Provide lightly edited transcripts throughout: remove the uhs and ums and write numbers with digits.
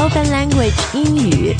Spoken Language 英语。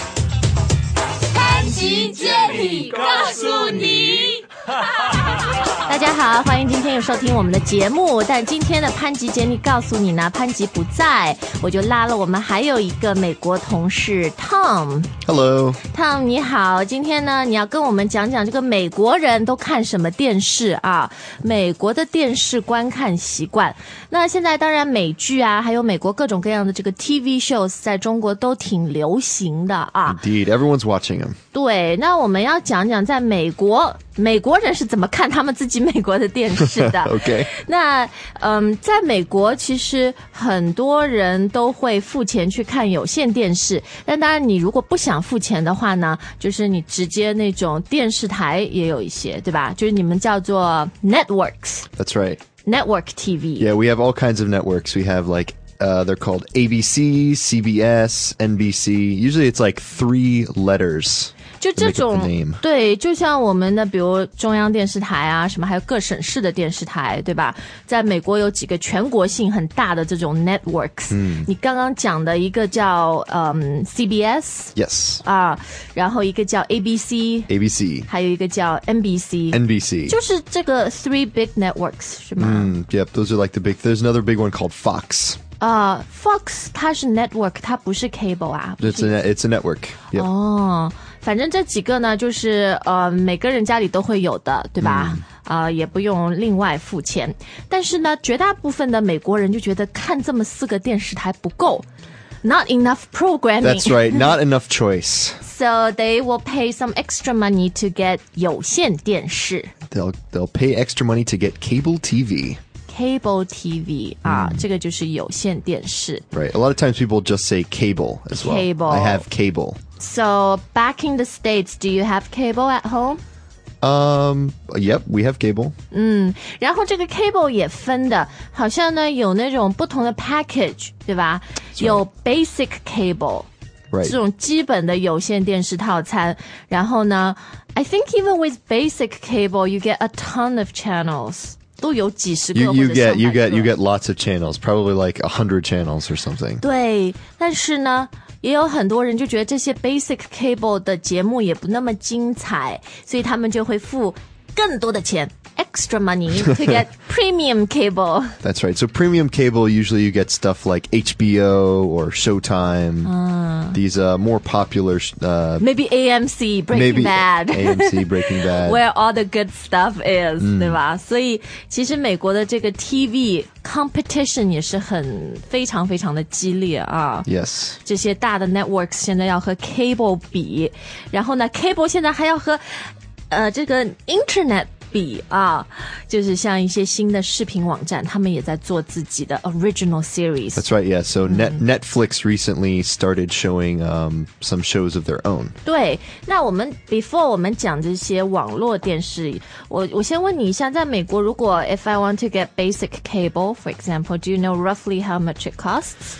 潘吉接力告诉你。 大家好，欢迎今天又收听我们的节目。但今天的潘吉接力告诉你呢，潘吉不在，我就拉了我们还有一个美国同事 Tom。Hello， Tom 你好，今天呢你要跟我们讲讲这个美国人都看什么电视啊？美国的电视观看习惯。那现在当然美剧啊，还有美国各种各样的这个 TV shows 在中国都挺流行的啊。 Indeed, everyone's watching them. 对，那我们要讲讲在美国人是怎么看他们自己美国的电视的。 OK。 那在美国其实很多人都会付钱去看有线电视，但当然你如果不想付钱的话呢，就是你直接那种电视台也有一些，对吧？就是你们叫做 networks. That's right. Network TV. Yeah, we have all kinds of networks. We have they're called ABC, CBS, NBC. Usually it's like 3 letters. 就这种对，就像我们的比如中央电视台啊什么，还有各省市的电视台，对吧？在美国有几个全国性很大的这种 networks。你刚刚讲的一个叫CBS Yes 啊，然后一个叫 ABC 还有一个叫 NBC 就是这个 three big networks 是吗 Yep, those are like the big. There's another big one called Fox. Fox 它是 network， 它不是 cable 啊。 It's a network. Yep. 哦，反正这几个呢，就是每个人家里都会有的，对吧？也不用另外付钱。但是呢，绝大部分的美国人就觉得看这么4个电视台不够。Not enough programming. That's right, not enough choice. So they will pay some extra money to get 有线电视。 They'll pay extra money to get cable TV.Cable TV 啊，这个就是有线电视。 Right. A lot of times people just say cable as well. Cable. I have cable. So back in the States, do you have cable at home? Yep, we have cable. 然后这个 cable 也分的，好像呢有那种不同的 package， 对吧？有 basic cable。Right. 这种基本的有线电视套餐，然后呢 I think even with basic cable, you get a ton of channels.都有几十个 you get lots of channels, probably like 100 channels or something. 对，但是呢也有很多人就觉得这些 basic cable 的节目也不那么精彩，所以他们就会付更多的钱 extra money to get premium cable. That's right. So premium cable, usually you get stuff like HBO or Showtime. These more popular maybe AMC Breaking Bad. AMC Breaking Bad. Where all the good stuff is, 对吧？所以其实美国的这个 TV competition 也是非常非常的激烈啊。 Yes. 这些大的 networks 现在要和 cable 比，然后呢 cable 现在还要和这个 internet 比啊，就是像一些新的视频网站，他们也在做自己的 original series. That's right, yeah. So Netflix recently started showing some shows of their own. 对，那我们 before 我们讲这些网络电视，我先问你一下，在美国，如果 if I want to get basic cable, for example, do you know roughly how much it costs?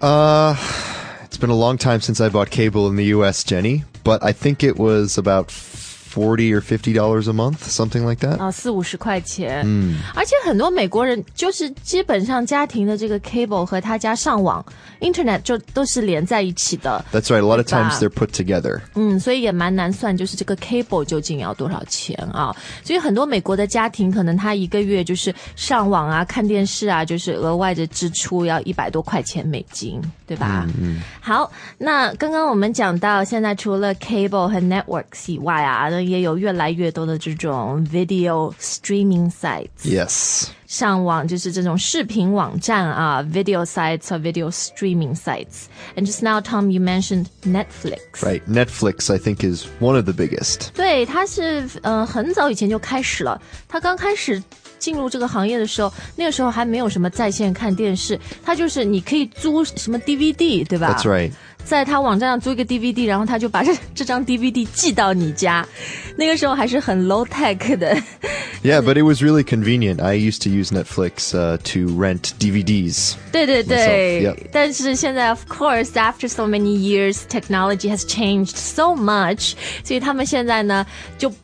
It's been a long time since I bought cable in the U.S., Jenny, but I think it was about $40 or $50 a month, something like that. 40-50块钱。而且很多美国人就是基本上家庭的这个 cable 和他家上网 internet 就都是连在一起的。 That's right. A lot of times they're put together. 所以也蛮难算，就是这个 cable 究竟要多少钱啊？所以很多美国的家庭可能他一个月就是上网啊、看电视啊，就是额外的支出要100多块钱美金，对吧？好，那刚刚我们讲到，现在除了 cable 和 networks 以外啊，也有越来越多的这种 video streaming sites. Yes. 上网就是这种视频网站啊 video sites or video streaming sites. And just now, Tom, you mentioned Netflix. Right. Netflix, I think, is one of the biggest. 对，它是很早以前就开始了。它刚开始进入这个行业的时候，那个时候还没有什么在线看电视，它就是你可以租什么 DVD， 对吧？ That's right. 在他网站上租一个 DVD， 然后他就把这张 DVD 寄到你家。那个时候还是很 low tech 的。 Yeah, but it was really convenient. I used to use Netflix to rent DVDs. 对对对。 Myself, yep. 但是现在 of course after so many years technology has changed so much， 所以他们现在呢就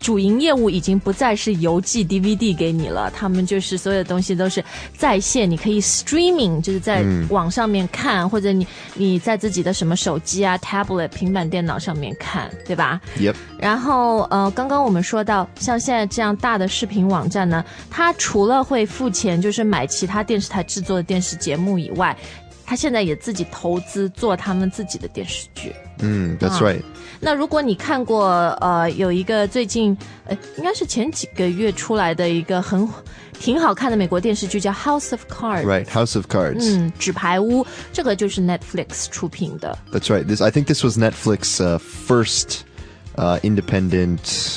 主营业务已经不再是邮寄 DVD 给你了，他们就是所有的东西都是在线，你可以 streaming， 就是在网上面看，或者你在自己的什么手机啊 tablet 平板电脑上面看，对吧？ Yep。 然后刚刚我们说到像现在这样大的视频网站呢，它除了会付钱就是买其他电视台制作的电视节目以外，他现在也自己投资做他们自己的电视剧。 That's right。 那如果你看过有一个最近应该是前几个月出来的一个挺好看的美国电视剧叫 House of Cards。 Right, House of Cards。 纸牌屋，这个就是 Netflix 出品的。 That's right. I think this was Netflix first independent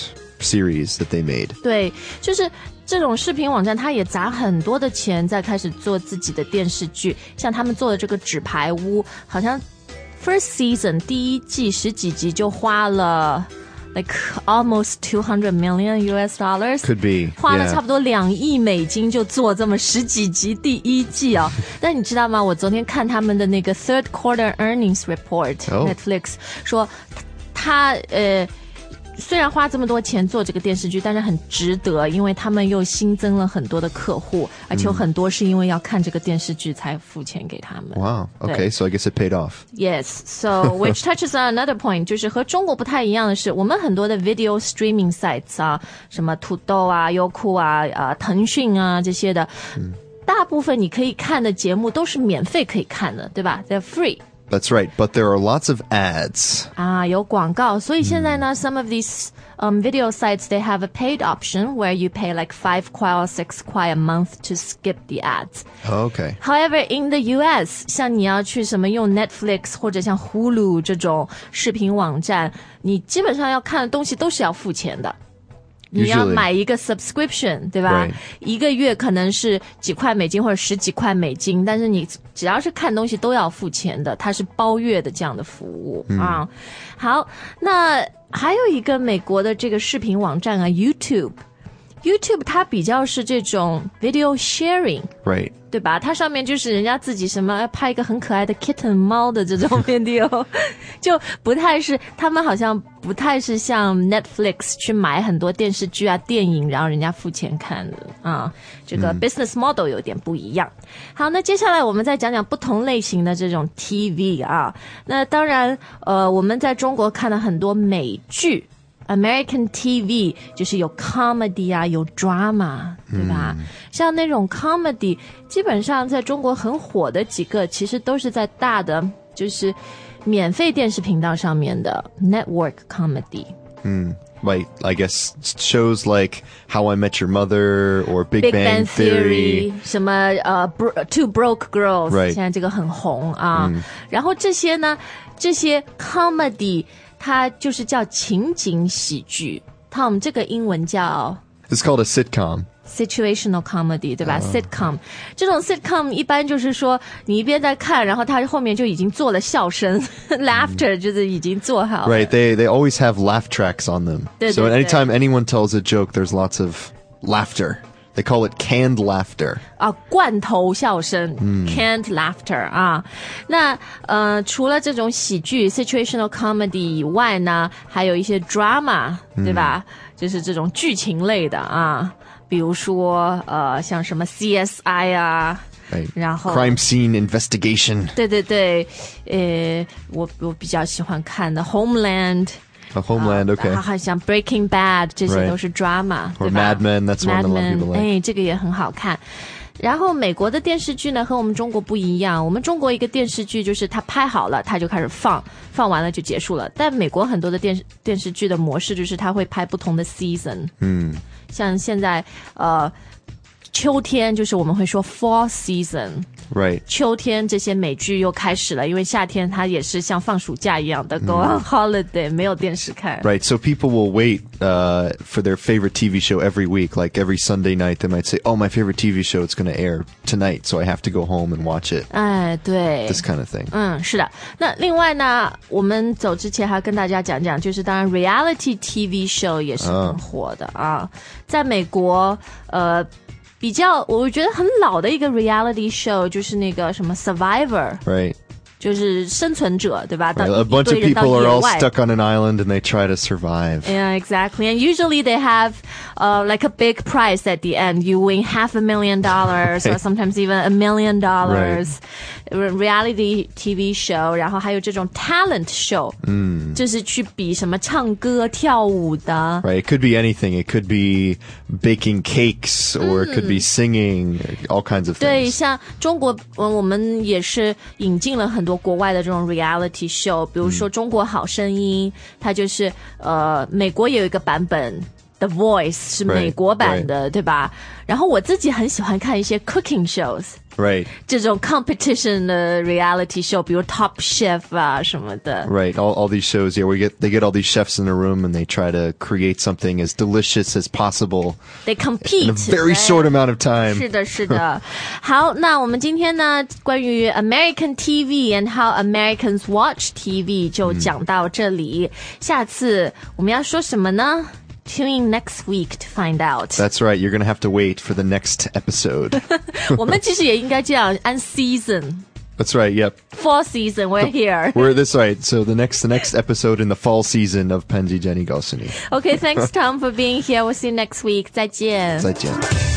series that they made。 对，就是这种视频网站它也砸很多的钱在开始做自己的电视剧，像他们做的这个纸牌屋，好像 first season 第一季10几集就花了 like almost $200 million Could be。 花了差不多2亿美金就做这么10几集第一季哦。但你知道吗，我昨天看他们的那个 third quarter earnings report、Netflix 说他虽然花这么多钱做这个电视剧，但是很值得，因为他们又新增了很多的客户，而且有很多是因为要看这个电视剧才付钱给他们。 Wow, okay, so I guess it paid off. Yes, so which touches on another point， 就是和中国不太一样的是，我们很多的 video streaming sites 啊，什么土豆啊、优酷啊、腾讯啊这些的，大部分你可以看的节目都是免费可以看的，对吧？ They're free。That's right, but there are lots of ads. 有广告，所以现在呢some of these video sites, they have a paid option where you pay like 5 块or 6块 a month to skip the ads. Okay. However, in the US, 像你要去什么用 Netflix 或者像 Hulu 这种视频网站，你基本上要看的东西都是要付钱的。你要买一个 subscription， 对吧？ Right. 一个月可能是几块美金或者10几块美金，但是你只要是看东西都要付钱的，它是包月的这样的服务啊。好，那还有一个美国的这个视频网站啊 ，YouTube 它比较是这种 video sharing， Right. 对吧？它上面就是人家自己什么拍一个很可爱的 kitten 猫的这种 video， 就不太是，他们好像不太是像 Netflix 去买很多电视剧啊、电影，然后人家付钱看的啊。这个 business model 有点不一样。好，那接下来我们再讲讲不同类型的这种 TV 啊。那当然，我们在中国看了很多美剧。American TV 就是有 comedy 啊，有 drama， 对吧？像那种 comedy 基本上在中国很火的几个，其实都是在大的就是免费电视频道上面的 network comedy。 Like, I guess shows like How I Met Your Mother or Big Bang Theory， 什么Two Broke Girls， Right. 现在这个很红啊。然后这些呢，这些 comedy 它就是叫情景喜剧。Tom， 这个英文叫 It's called a sitcom。Situational comedy， 对吧？sitcom 这种 sitcom 一般就是说你一边在看，然后它后面就已经做了笑声laughter 就是已经做好了。 Right, they always have laugh tracks on them. 对 So anytime anyone tells a joke, there's lots of laughter. They call it canned laughter. 罐头笑声，canned laughter 啊。那除了这种喜剧 situational comedy 以外呢，还有一些 drama， 对吧？就是这种剧情类的啊。比如说像什么 CSI 啊，然后 Crime Scene Investigation。 对，我比较喜欢看的 Homeland。Homeland, okay. 还像 Breaking Bad， 这些都是 drama， 对吧？ Or Mad Men, that's one that a lot of people like. 这个也很好看。然后美国的电视剧呢和我们中国不一样，我们中国一个电视剧就是它拍好了它就开始放完了就结束了，但美国很多的电视剧的模式就是它会拍不同的 season。像现在秋天就是我们会说 fall season。Right. 秋天这些美剧又开始了，因为夏天它也是像放暑假一样的 go on holiday， 没有电视看。 Right, so people will wait for their favorite TV show every week. Like every Sunday night, they might say, "Oh, my favorite TV show, it's going to air tonight, so I have to go home and watch it." 对 This kind of thing. 是的。那另外呢，我们走之前还要跟大家讲讲，就是当然 reality TV show 也是很火的啊。在美国，比较我觉得很老的一个 reality show 就是那个什么 Survivor。 Right. 就是生存者，对吧？ A bunch of people are all stuck on an island and they try to survive. Yeah, exactly. And usually they have like a big prize at the end. You win $500,000 or sometimes even $1 million. Right. Reality TV show, 然后还有这种 talent show. 就是去比什么唱歌跳舞的。 Right. It could be anything. It could be baking cakes or it could be singing, all kinds of things. 对，像中国我们也是引进了很多国外的这种 reality show， 比如说中国好声音，它就是美国有一个版本 The Voice 是美国版的， 对吧？然后我自己很喜欢看一些 cooking shows。Right. 这种 competition 的 reality show, 比如 Top Chef 啊什么的。 Right. All these shows, yeah, they get all these chefs in a room and they try to create something as delicious as possible. They compete in a very short amount of time. 是的，是的。好，那我们今天呢，关于 American TV and how Americans watch TV 就讲到这里。下次我们要说什么呢？Tune in next week to find out. That's right. You're going to have to wait for the next episode. 我们其实也应该这样按 season. That's right. Yep. Fall season. We're here. We're this right. So the next episode in the fall season of Panji Jenny Gaosuni. Okay. Thanks, Tom, for being here. We'll see you next week. 再见。 再见。